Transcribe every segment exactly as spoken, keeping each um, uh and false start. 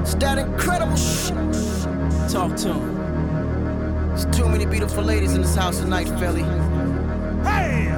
It's that incredible shit. Talk to him. There's too many beautiful ladies in this house tonight, Philly. Hey!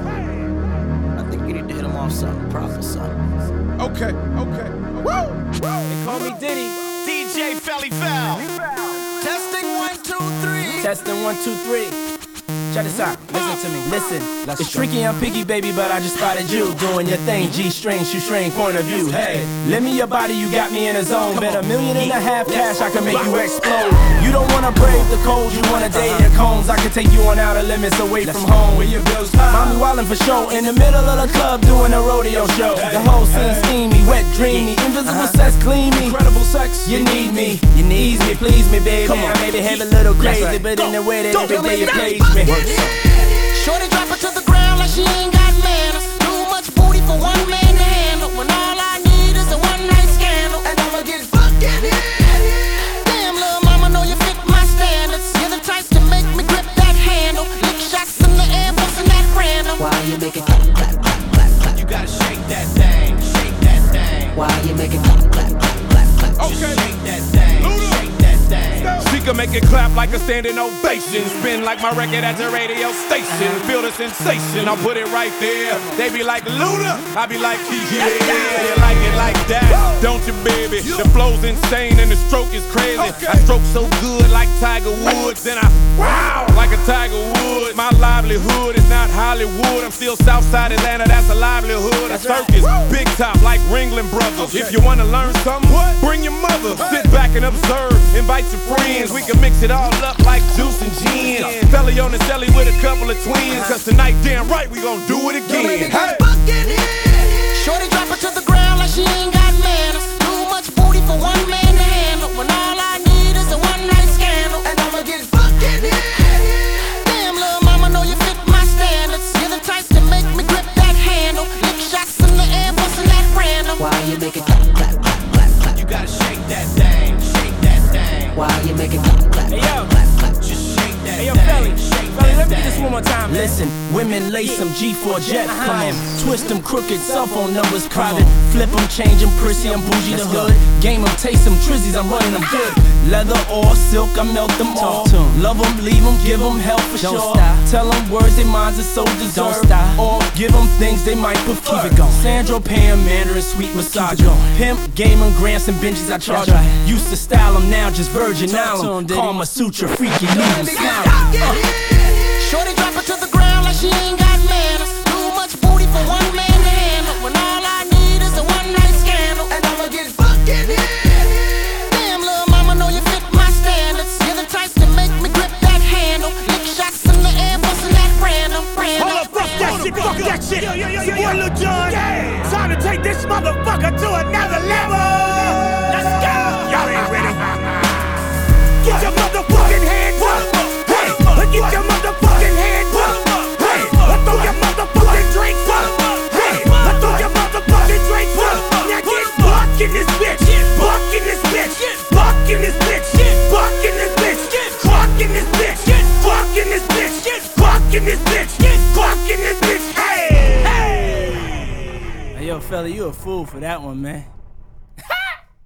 I think you need to hit them off something proper, son. Okay, okay. Woo! They call me Diddy. D J Felly Fel. Testing one, two, three. Testing one, two, three. Check this out, listen to me, listen. Let's it's tricky, I'm picky, baby, but I just spotted you doing your thing. G-string, shoestring, point of view. Hey, lend me your body, you got me in a zone. Bet a million and a half cash, I can make you explode. You don't wanna brave the cold, you wanna date your cones. I can take you on outer limits away from home. Where your bills high. Mommy wildin' for show, in the middle of the club doing a rodeo show. The whole scene steamy, wet, dreamy, invisible sex, clean me. Incredible sex, you need me, you need me, please me, baby. Come on. I maybe have a little crazy, but in the way that every day you please me. Shorty drop her to the ground like she ain't got manners. Too much booty for one man to handle. When all I need is a one night scandal, and I'ma get fucking hit. Damn, little mama, know you fit my standards. You're the type to make me grip that handle. Lick shots in the air, bustin' that random. Why you make it clap, clap, clap, clap, clap? You gotta shake that thing, shake that thing. Why you make it clap, clap, clap, clap, clap? Okay. Just shake that thing, shake that thing. She can make it clap like a standing ovation. Spin like my record at the radio station. Feel the sensation, I'll put it right there. They be like Luda, I be like yeah, you like it like that, don't you, baby? The flow's insane and the stroke is crazy. I stroke so good like Tiger Woods, and I wow like a Tiger Woods. My livelihood is not Hollywood. I'm still Southside Atlanta, that's a livelihood. A circus, big top like Ringling Brothers. If you wanna learn something, bring your mother. Sit back and observe, invite your friends. We can mix it all up like juice and gin. Felly on the celly with a couple of twins. Cause tonight, damn right, we gon' do it again. Hey. Shorty drop her to the ground like she ain't got manners. Too much booty for one man to handle. When all I need is a one night scandal, and I'ma get fucking hit. Damn, little mama, know you fit my standards. You're the type to make me grip that handle. Lick shots in the air, bustin' that random. Why you make it clap, clap, clap, clap, clap? You gotta shake that thing, shake that thing. Why you make it clap, clap, Hey, yo. clap, clap? Just shake that Hey, yo, thing, Felly, shake Felly, let that me get this thing. one more time. Listen, women lace them G four jet. Come on, twist them crooked, cell phone numbers private. Flip them, change them, prissy, I'm bougie the hood. Game them, taste them, trizzies, I'm running them good. Leather or silk, I melt them all. Love them, leave them, give them hell for sure. Tell them words they minds are so deserved. Or give them things they might prefer. Keep it going. Sandro, Pam, Mandarin, sweet massage. Pimp, game them, grants and benches I charge. Used to style them, now just Virgin Island. Karma Sutra, freaky, leave them smiling. Shorty drop her to the ground like she ain't got manners. Too much booty for one man to handle. When all I need is a one night scandal, and I'ma get fucking hit. Damn, little mama, know you fit my standards. You're the type to make me grip that handle. Lick shots in the air, bustin' that random, random. Hold up, fuck that shit, fuck that shit. It's your boy Lil Jon. Time to take this motherfucker to another level. Let's go. Y'all ain't ready. Get your motherfucking hands up. Hey, get your motherfucking hands up. Hey, let's throw your motherfucking drinks up. Hey, let's throw your motherfucking drinks up. Now get buck in this bitch. Buck in this bitch. Buck in this bitch. Buck in this bitch. Buck in this bitch. Buck in this bitch. Buck in this bitch. Buck in this bitch. Hey, hey. Hey, yo, Felly, you a fool for that one, man.